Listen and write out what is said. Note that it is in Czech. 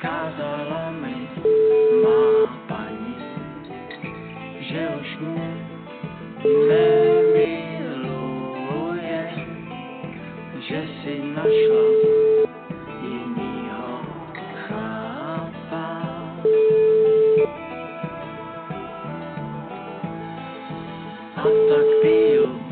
Kázala mi má paní, že už mě nemiluje, že si našla jinýho chlapa. A tak piju